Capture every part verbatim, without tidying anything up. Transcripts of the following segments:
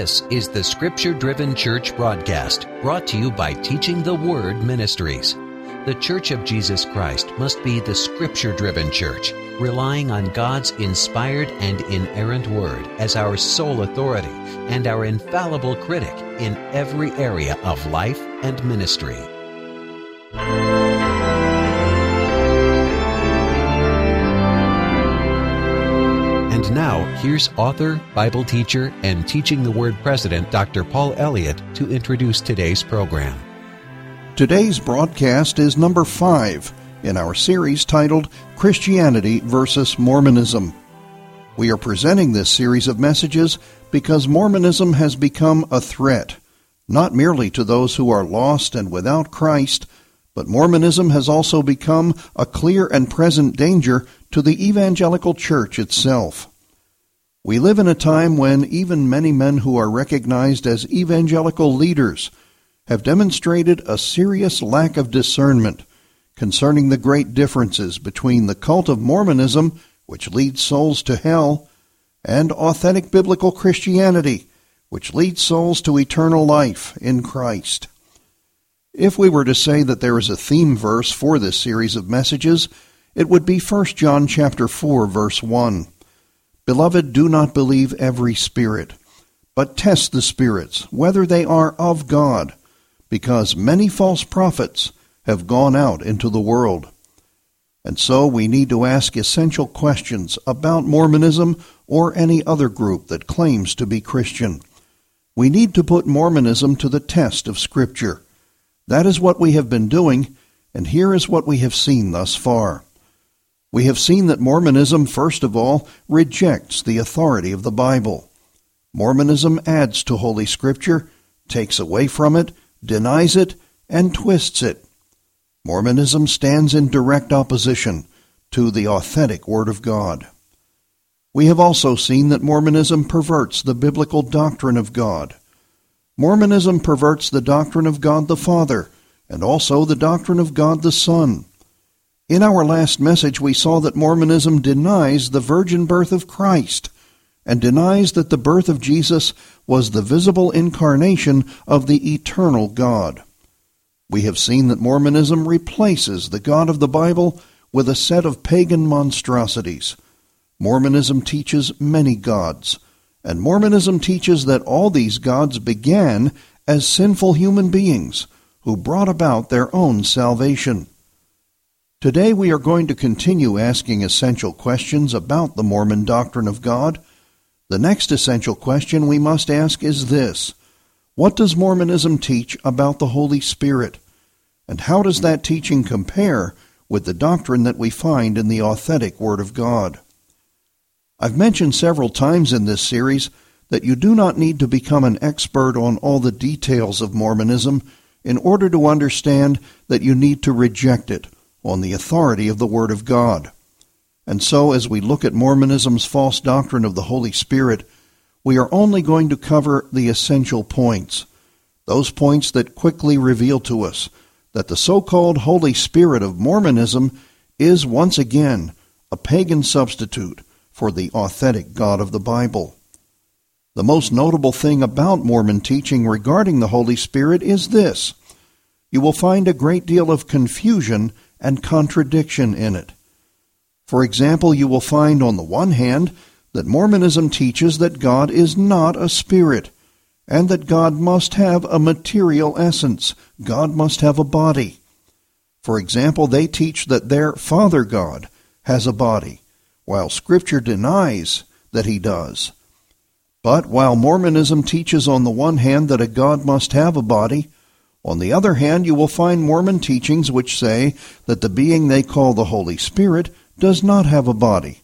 This is the Scripture-Driven Church broadcast, brought to you by Teaching the Word Ministries. The Church of Jesus Christ must be the Scripture-Driven Church, relying on God's inspired and inerrant Word as our sole authority and our infallible critic in every area of life and ministry. And now, here's author, Bible teacher, and Teaching the Word president, Doctor Paul Elliott, to introduce today's program. Today's broadcast is number five in our series titled Christianity versus Mormonism. We are presenting this series of messages because Mormonism has become a threat, not merely to those who are lost and without Christ, but Mormonism has also become a clear and present danger to the evangelical church itself. We live in a time when even many men who are recognized as evangelical leaders have demonstrated a serious lack of discernment concerning the great differences between the cult of Mormonism, which leads souls to hell, and authentic biblical Christianity, which leads souls to eternal life in Christ. If we were to say that there is a theme verse for this series of messages, it would be First John chapter four, verse one. Beloved, do not believe every spirit, but test the spirits, whether they are of God, because many false prophets have gone out into the world. And so we need to ask essential questions about Mormonism or any other group that claims to be Christian. We need to put Mormonism to the test of Scripture. That is what we have been doing, and here is what we have seen thus far. We have seen that Mormonism, first of all, rejects the authority of the Bible. Mormonism adds to Holy Scripture, takes away from it, denies it, and twists it. Mormonism stands in direct opposition to the authentic Word of God. We have also seen that Mormonism perverts the biblical doctrine of God. Mormonism perverts the doctrine of God the Father, and also the doctrine of God the Son. In our last message, we saw that Mormonism denies the virgin birth of Christ, and denies that the birth of Jesus was the visible incarnation of the eternal God. We have seen that Mormonism replaces the God of the Bible with a set of pagan monstrosities. Mormonism teaches many gods, and Mormonism teaches that all these gods began as sinful human beings who brought about their own salvation. Today we are going to continue asking essential questions about the Mormon doctrine of God. The next essential question we must ask is this: what does Mormonism teach about the Holy Spirit? And how does that teaching compare with the doctrine that we find in the authentic Word of God? I've mentioned several times in this series that you do not need to become an expert on all the details of Mormonism in order to understand that you need to reject it on the authority of the Word of God. And so, as we look at Mormonism's false doctrine of the Holy Spirit, we are only going to cover the essential points, those points that quickly reveal to us that the so-called Holy Spirit of Mormonism is once again a pagan substitute for the authentic God of the Bible. The most notable thing about Mormon teaching regarding the Holy Spirit is this: you will find a great deal of confusion and contradiction in it. For example, you will find on the one hand that Mormonism teaches that God is not a spirit, and that God must have a material essence. God must have a body. For example, they teach that their Father God has a body, while Scripture denies that he does. But while Mormonism teaches on the one hand that a God must have a body, on the other hand you will find Mormon teachings which say that the being they call the Holy Spirit does not have a body.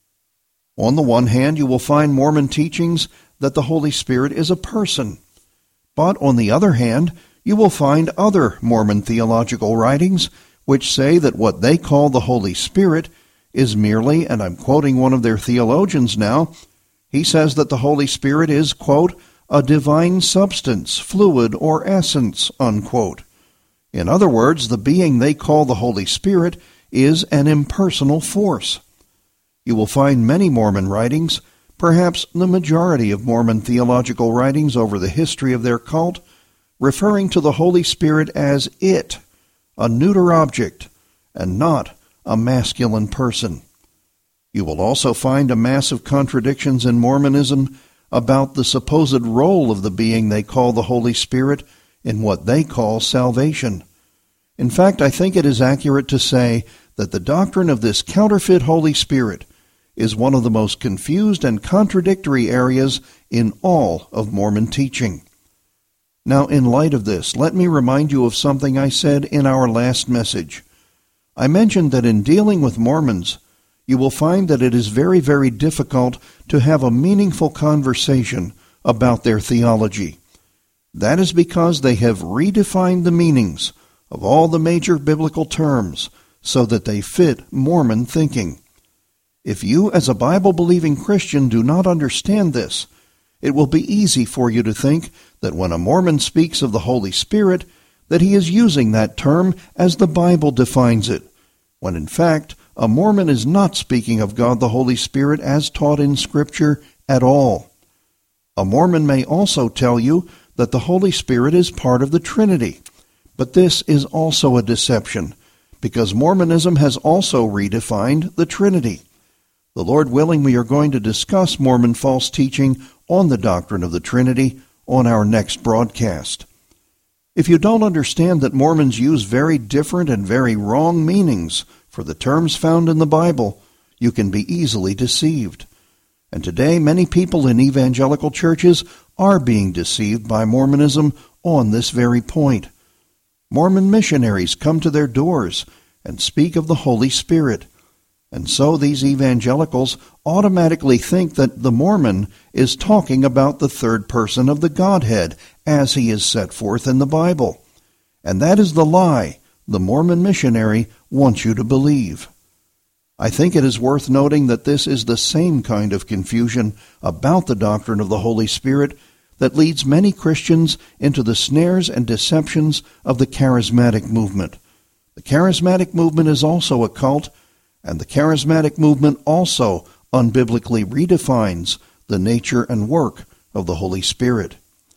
On the one hand, you will find Mormon teachings that the Holy Spirit is a person. But on the other hand, you will find other Mormon theological writings which say that what they call the Holy Spirit is merely, and I'm quoting one of their theologians now, he says that the Holy Spirit is, quote, a divine substance, fluid, or essence, unquote. In other words, the being they call the Holy Spirit is an impersonal force. You will find many Mormon writings perhaps the majority of Mormon theological writings over the history of their cult, referring to the Holy Spirit as it, a neuter object, and not a masculine person. You will also find a mass of contradictions in Mormonism about the supposed role of the being they call the Holy Spirit in what they call salvation. In fact, I think it is accurate to say that the doctrine of this counterfeit Holy Spirit is one of the most confused and contradictory areas in all of Mormon teaching. Now, in light of this, let me remind you of something I said in our last message. I mentioned that in dealing with Mormons, you will find that it is very, very difficult to have a meaningful conversation about their theology. That is because they have redefined the meanings of all the major biblical terms so that they fit Mormon thinking. If you, as a Bible-believing Christian, do not understand this, it will be easy for you to think that when a Mormon speaks of the Holy Spirit, that he is using that term as the Bible defines it, when in fact, a Mormon is not speaking of God the Holy Spirit as taught in Scripture at all. A Mormon may also tell you that the Holy Spirit is part of the Trinity, but this is also a deception, because Mormonism has also redefined the Trinity. The Lord willing, we are going to discuss Mormon false teaching on the doctrine of the Trinity on our next broadcast. If you don't understand that Mormons use very different and very wrong meanings for the terms found in the Bible, you can be easily deceived. And today, many people in evangelical churches are being deceived by Mormonism on this very point. Mormon missionaries come to their doors and speak of the Holy Spirit. And so these evangelicals automatically think that the Mormon is talking about the third person of the Godhead as he is set forth in the Bible. And that is the lie the Mormon missionary wants you to believe. I think it is worth noting that this is the same kind of confusion about the doctrine of the Holy Spirit that leads many Christians into the snares and deceptions of the charismatic movement. The charismatic movement is also a cult, and the charismatic movement also unbiblically redefines the nature and work of the Holy Spirit.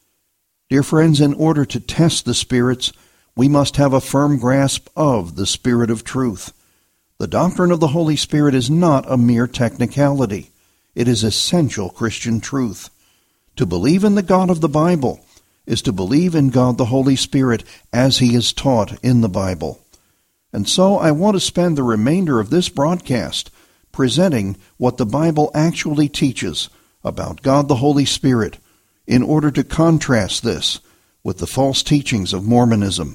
Dear friends, in order to test the spirits, we must have a firm grasp of the Spirit of truth. The doctrine of the Holy Spirit is not a mere technicality. It is essential Christian truth. To believe in the God of the Bible is to believe in God the Holy Spirit as he is taught in the Bible. And so I want to spend the remainder of this broadcast presenting what the Bible actually teaches about God the Holy Spirit in order to contrast this with the false teachings of Mormonism.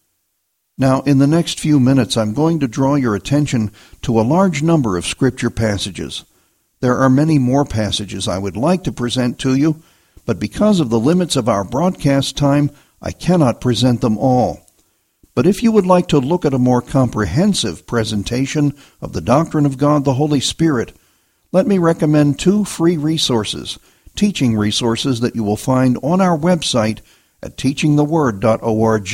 Now, in the next few minutes, I'm going to draw your attention to a large number of Scripture passages. There are many more passages I would like to present to you, but because of the limits of our broadcast time, I cannot present them all. But if you would like to look at a more comprehensive presentation of the doctrine of God the Holy Spirit, let me recommend two free resources, teaching resources that you will find on our website at teaching the word dot org.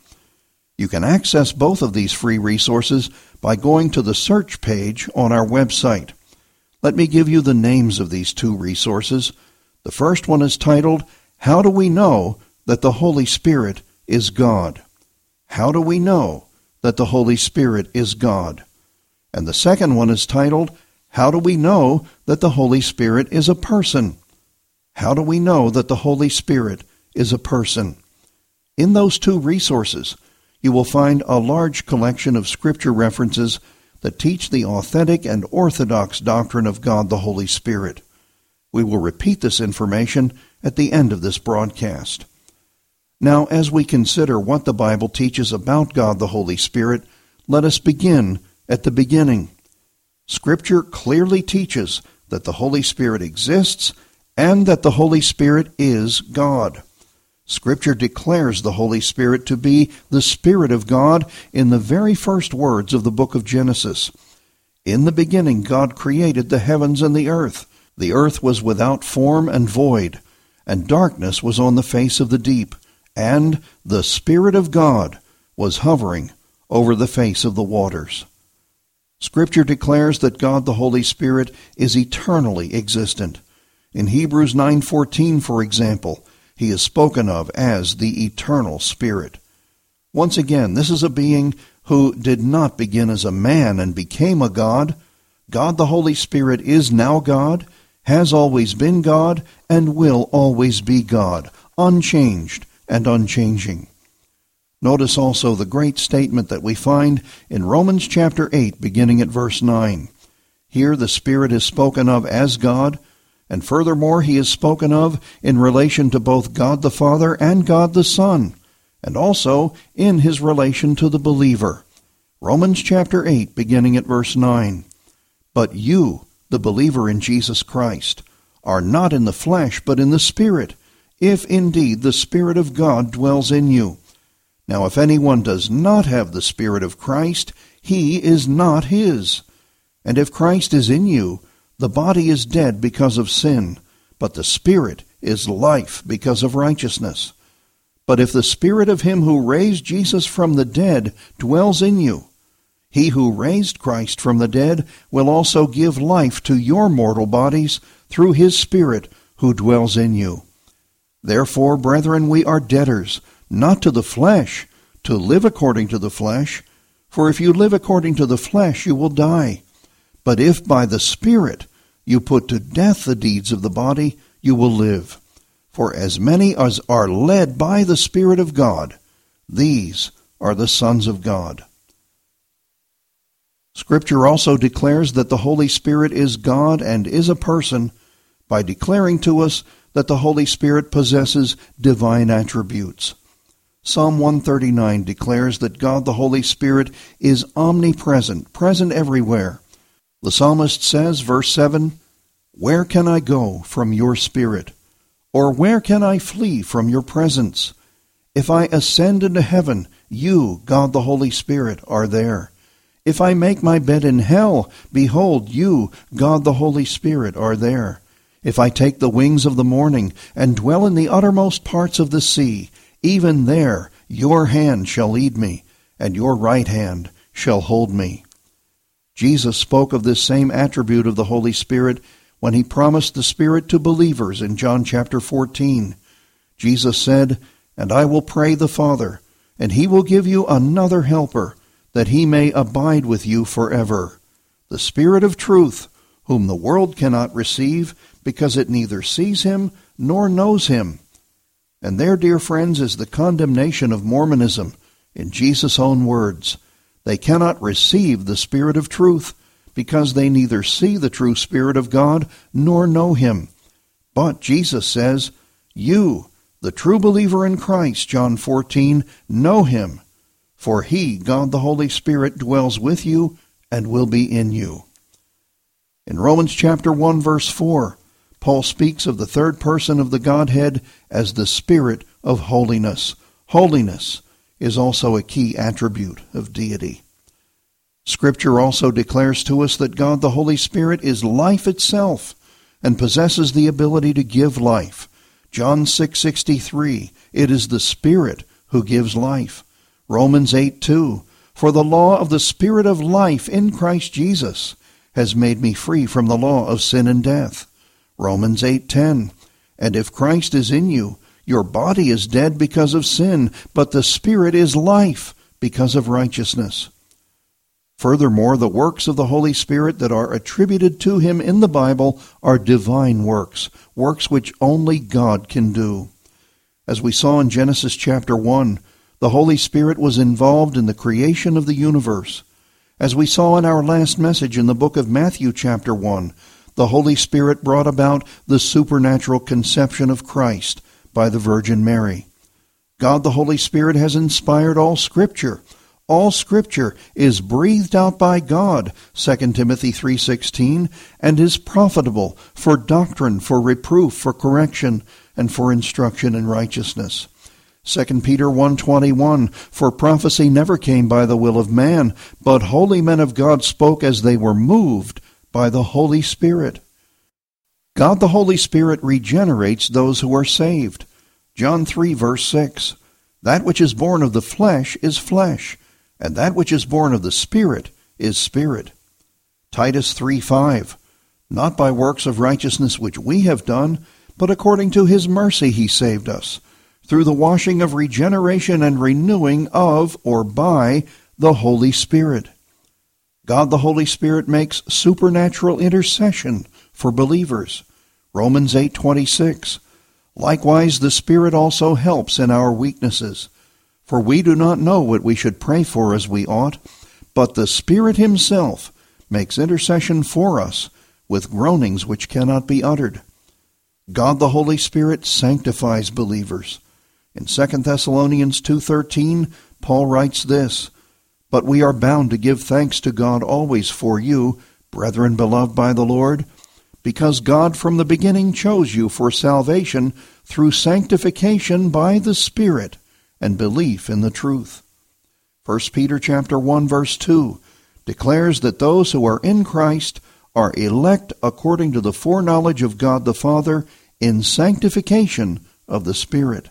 You can access both of these free resources by going to the search page on our website. Let me give you the names of these two resources. The first one is titled, How Do We Know That the Holy Spirit is God? How do we know that the Holy Spirit is God? And the second one is titled, How do we know that the Holy Spirit is a person? How do we know that the Holy Spirit is a person? In those two resources, you will find a large collection of Scripture references that teach the authentic and orthodox doctrine of God the Holy Spirit. We will repeat this information at the end of this broadcast. Now, as we consider what the Bible teaches about God the Holy Spirit, let us begin at the beginning. Scripture clearly teaches that the Holy Spirit exists and that the Holy Spirit is God. Scripture declares the Holy Spirit to be the Spirit of God in the very first words of the book of Genesis. In the beginning, God created the heavens and the earth. The earth was without form and void, and darkness was on the face of the deep. And the Spirit of God was hovering over the face of the waters. Scripture declares that God the Holy Spirit is eternally existent, In Hebrews nine fourteen, for example, he is spoken of as the eternal Spirit. Once again, this is a being who did not begin as a man and became a God. God the Holy Spirit is now God, has always been God, and will always be God, unchanged and unchanging. Notice also the great statement that we find in Romans chapter eight, beginning at verse nine. Here the Spirit is spoken of as God, and furthermore he is spoken of in relation to both God the Father and God the Son, and also in his relation to the believer. Romans chapter eight, beginning at verse nine. But you, the believer in Jesus Christ, are not in the flesh, but in the Spirit, if indeed the Spirit of God dwells in you. Now if anyone does not have the Spirit of Christ, he is not his. And if Christ is in you, the body is dead because of sin, but the Spirit is life because of righteousness. But if the Spirit of him who raised Jesus from the dead dwells in you, he who raised Christ from the dead will also give life to your mortal bodies through his Spirit who dwells in you. Therefore, brethren, we are debtors, not to the flesh, to live according to the flesh. For if you live according to the flesh, you will die. But if by the Spirit you put to death the deeds of the body, you will live. For as many as are led by the Spirit of God, these are the sons of God. Scripture also declares that the Holy Spirit is God and is a person by declaring to us that the Holy Spirit possesses divine attributes. Psalm one thirty-nine declares that God the Holy Spirit is omnipresent, present everywhere. The psalmist says, verse seven, "Where can I go from your Spirit? Or where can I flee from your presence? If I ascend into heaven, you, God the Holy Spirit, are there. If I make my bed in hell, behold, you, God the Holy Spirit, are there. If I take the wings of the morning and dwell in the uttermost parts of the sea, even there your hand shall lead me, and your right hand shall hold me." Jesus spoke of this same attribute of the Holy Spirit when he promised the Spirit to believers in John chapter fourteen. Jesus said, "And I will pray the Father, and he will give you another helper, that he may abide with you forever, the Spirit of truth, whom the world cannot receive, because it neither sees him nor knows him." And there, dear friends, is the condemnation of Mormonism in Jesus' own words. They cannot receive the Spirit of truth, because they neither see the true Spirit of God nor know him. But Jesus says, "You, the true believer in Christ," John fourteen, "know him. For he, God the Holy Spirit, dwells with you and will be in you." In Romans chapter one, verse four, Paul speaks of the third person of the Godhead as the Spirit of holiness. Holiness is also a key attribute of deity. Scripture also declares to us that God the Holy Spirit is life itself and possesses the ability to give life. John six sixty-three, it is the Spirit who gives life. Romans eight two, for the law of the Spirit of life in Christ Jesus has made me free from the law of sin and death. Romans eight ten, and if Christ is in you, your body is dead because of sin, but the Spirit is life because of righteousness. Furthermore, the works of the Holy Spirit that are attributed to him in the Bible are divine works, works which only God can do. As we saw in Genesis chapter one, the Holy Spirit was involved in the creation of the universe. As we saw in our last message in the book of Matthew chapter one, the Holy Spirit brought about the supernatural conception of Christ by the Virgin Mary. God the Holy Spirit has inspired all Scripture. All Scripture is breathed out by God, Second Timothy three sixteen, and is profitable for doctrine, for reproof, for correction, and for instruction in righteousness. Second Peter one twenty-one, for prophecy never came by the will of man, but holy men of God spoke as they were moved by the Holy Spirit. God the Holy Spirit regenerates those who are saved. John three verse six, that which is born of the flesh is flesh, and that which is born of the Spirit is spirit. Titus three five, not by works of righteousness which we have done, but according to his mercy he saved us, through the washing of regeneration and renewing of, or by, the Holy Spirit. God the Holy Spirit makes supernatural intercession for believers. Romans eight twenty-six. Likewise, the Spirit also helps in our weaknesses. For we do not know what we should pray for as we ought, but the Spirit himself makes intercession for us with groanings which cannot be uttered. God the Holy Spirit sanctifies believers. In Second Thessalonians two thirteen, Paul writes this, But we are bound to give thanks to God always for you, brethren beloved by the Lord, because God from the beginning chose you for salvation through sanctification by the Spirit and belief in the truth. First Peter chapter one verse two declares that those who are in Christ are elect according to the foreknowledge of God the Father in sanctification of the Spirit.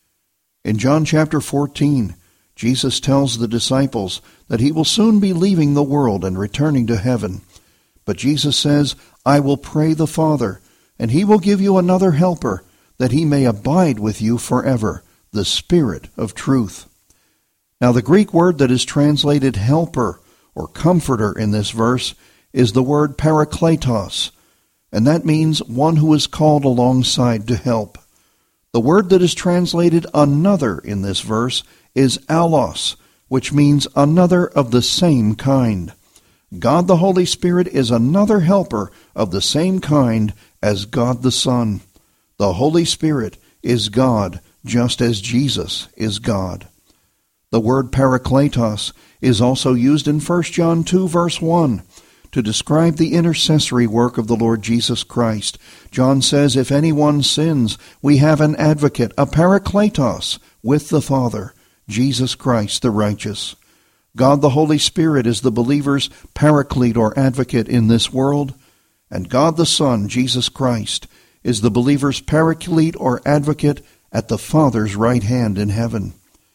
In John chapter fourteen, Jesus tells the disciples that he will soon be leaving the world and returning to heaven. But Jesus says, I will pray the Father, and he will give you another helper, that he may abide with you forever, the Spirit of truth. Now the Greek word that is translated helper or comforter in this verse is the word parakletos, and that means one who is called alongside to help. The word that is translated another in this verse is allos, which means another of the same kind. God the Holy Spirit is another helper of the same kind as God the Son. The Holy Spirit is God, just as Jesus is God. The word parakletos is also used in First John two verse one to describe the intercessory work of the Lord Jesus Christ. John says, if anyone sins, we have an advocate, a parakletos, with the Father, Jesus Christ the righteous. God the Holy Spirit is the believer's paraclete or advocate in this world, and God the Son, Jesus Christ, is the believer's paraclete or advocate at the Father's right hand in heaven.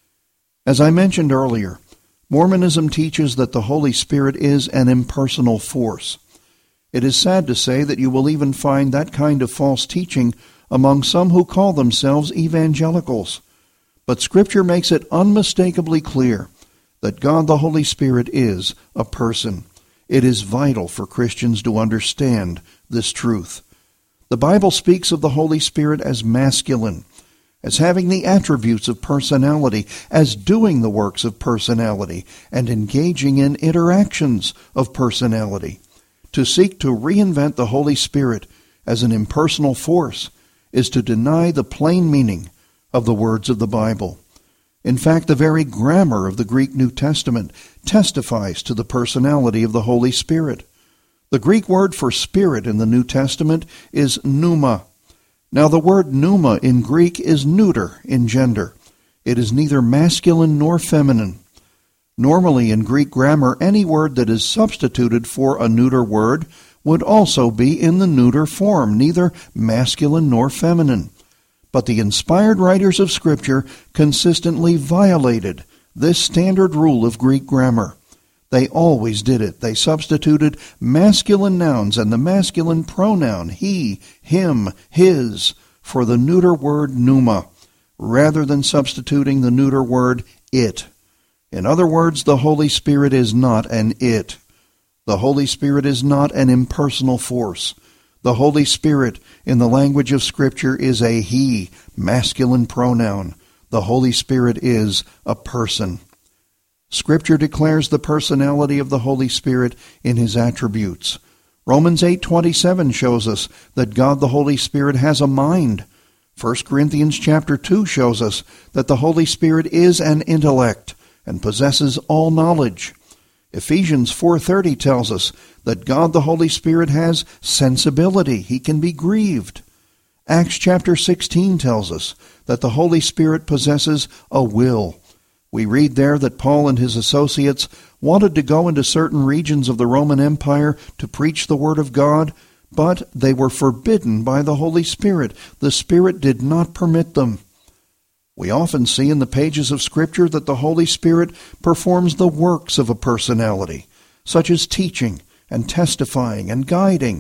As I mentioned earlier, Mormonism teaches that the Holy Spirit is an impersonal force. It is sad to say that you will even find that kind of false teaching among some who call themselves evangelicals. But Scripture makes it unmistakably clear that God the Holy Spirit is a person. It is vital for Christians to understand this truth. The Bible speaks of the Holy Spirit as masculine, as having the attributes of personality, as doing the works of personality, and engaging in interactions of personality. To seek to reinvent the Holy Spirit as an impersonal force is to deny the plain meaning of the words of the Bible. In fact, the very grammar of the Greek New Testament testifies to the personality of the Holy Spirit. The Greek word for spirit in the New Testament is pneuma. Now, the word pneuma in Greek is neuter in gender. It is neither masculine nor feminine. Normally, in Greek grammar, any word that is substituted for a neuter word would also be in the neuter form, neither masculine nor feminine. But the inspired writers of Scripture consistently violated this standard rule of Greek grammar. They always did it. They substituted masculine nouns and the masculine pronoun he, him, his for the neuter word pneuma, rather than substituting the neuter word it. In other words, the Holy Spirit is not an it. The Holy Spirit is not an impersonal force. The Holy Spirit, in the language of Scripture, is a he, masculine pronoun. The Holy Spirit is a person. Scripture declares the personality of the Holy Spirit in his attributes. Romans eight twenty-seven shows us that God the Holy Spirit has a mind. First Corinthians chapter two shows us that the Holy Spirit is an intellect and possesses all knowledge. Ephesians four thirty tells us that God the Holy Spirit has sensibility. He can be grieved. Acts chapter sixteen tells us that the Holy Spirit possesses a will. We read there that Paul and his associates wanted to go into certain regions of the Roman Empire to preach the Word of God, but they were forbidden by the Holy Spirit. The Spirit did not permit them. We often see in the pages of Scripture that the Holy Spirit performs the works of a personality, such as teaching and testifying and guiding,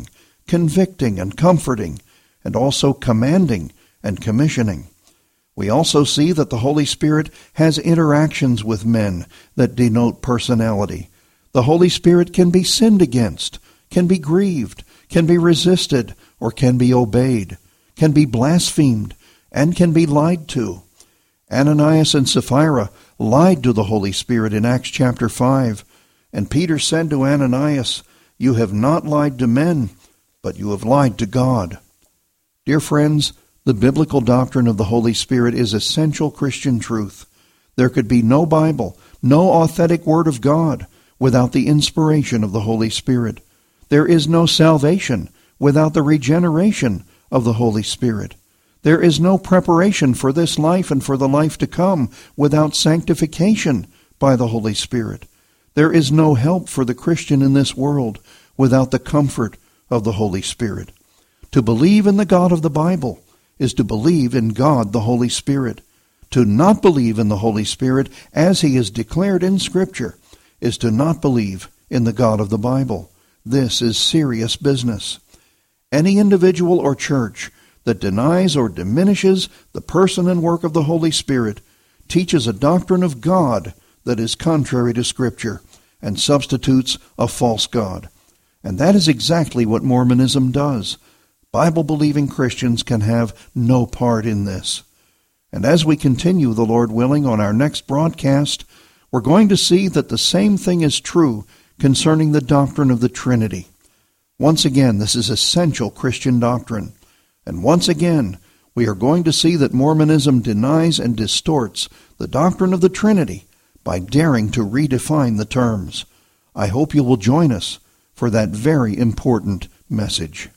convicting and comforting, and also commanding and commissioning. We also see that the Holy Spirit has interactions with men that denote personality. The Holy Spirit can be sinned against, can be grieved, can be resisted, or can be obeyed, can be blasphemed, and can be lied to. Ananias and Sapphira lied to the Holy Spirit in Acts chapter five, and Peter said to Ananias, "You have not lied to men, but you have lied to God." Dear friends, the biblical doctrine of the Holy Spirit is essential Christian truth. There could be no Bible, no authentic Word of God, without the inspiration of the Holy Spirit. There is no salvation without the regeneration of the Holy Spirit. There is no preparation for this life and for the life to come without sanctification by the Holy Spirit. There is no help for the Christian in this world without the comfort of the Holy Spirit. To believe in the God of the Bible is to believe in God the Holy Spirit. To not believe in the Holy Spirit as he is declared in Scripture is to not believe in the God of the Bible. This is serious business. Any individual or church that denies or diminishes the person and work of the Holy Spirit teaches a doctrine of God that is contrary to Scripture and substitutes a false God. And that is exactly what Mormonism does. Bible-believing Christians can have no part in this. And as we continue, the Lord willing, on our next broadcast, we're going to see that the same thing is true concerning the doctrine of the Trinity. Once again, this is essential Christian doctrine. And once again, we are going to see that Mormonism denies and distorts the doctrine of the Trinity by daring to redefine the terms. I hope you will join us for that very important message.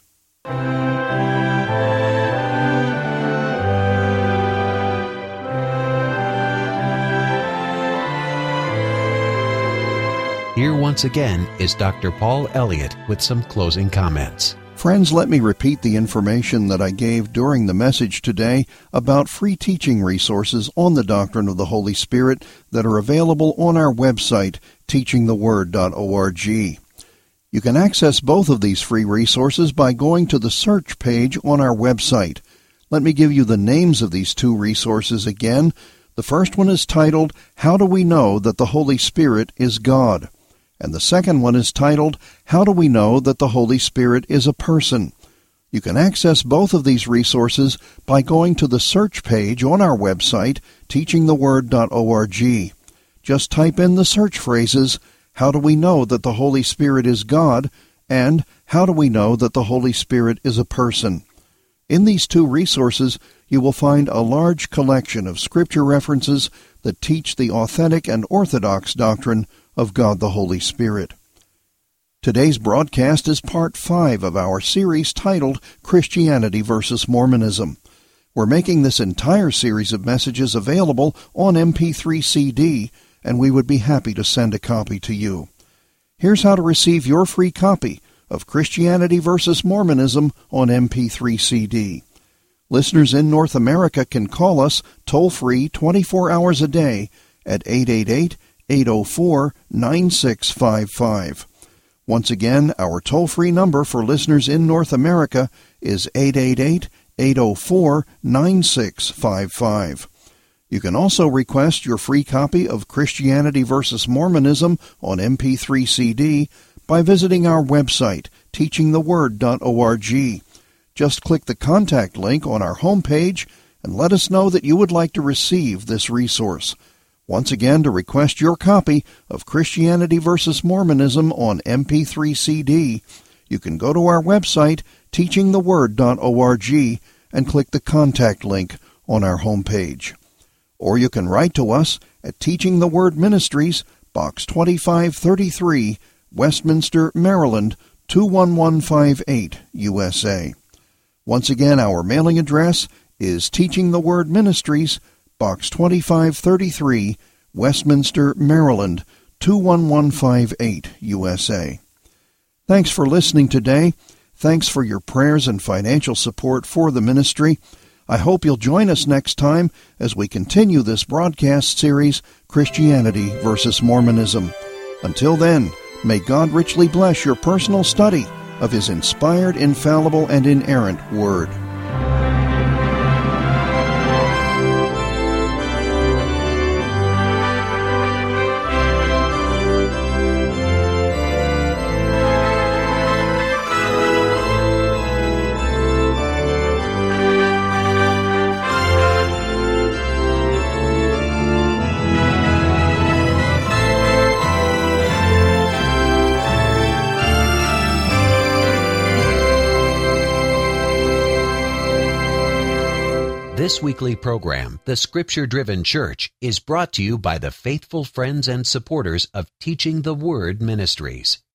Here once again is Doctor Paul Elliott with some closing comments. Friends, let me repeat the information that I gave during the message today about free teaching resources on the doctrine of the Holy Spirit that are available on our website, teaching the word dot org. You can access both of these free resources by going to the search page on our website. Let me give you the names of these two resources again. The first one is titled, How Do We Know That the Holy Spirit is God? And the second one is titled, How Do We Know That the Holy Spirit is a Person? You can access both of these resources by going to the search page on our website, teaching the word dot org. Just type in the search phrases, How do we know that the Holy Spirit is God? And How do we know that the Holy Spirit is a person? In these two resources, you will find a large collection of Scripture references that teach the authentic and orthodox doctrine of God the Holy Spirit. Today's broadcast is part five of our series titled Christianity versus Mormonism. We're making this entire series of messages available on M P three C D, and we would be happy to send a copy to you. Here's how to receive your free copy of Christianity versus Mormonism on M P three C D. Listeners in North America can call us toll-free twenty-four hours a day at eight eight eight, eight oh four, nine six five five. Once again, our toll-free number for listeners in North America is eight eight eight, eight oh four, nine six five five. You can also request your free copy of Christianity versus Mormonism on M P three C D by visiting our website, teaching the word dot org. Just click the contact link on our homepage and let us know that you would like to receive this resource. Once again, to request your copy of Christianity versus Mormonism on M P three C D, you can go to our website, teaching the word dot org, and click the contact link on our homepage. Or you can write to us at Teaching the Word Ministries, Box twenty-five thirty-three, Westminster, Maryland, two one one five eight, U S A. Once again, our mailing address is Teaching the Word Ministries, Box twenty-five thirty-three, Westminster, Maryland, two one one five eight, U S A. Thanks for listening today. Thanks for your prayers and financial support for the ministry. I hope you'll join us next time as we continue this broadcast series, Christianity versus Mormonism. Until then, may God richly bless your personal study of His inspired, infallible, and inerrant Word. This weekly program, The Scripture-Driven Church, is brought to you by the faithful friends and supporters of Teaching the Word Ministries.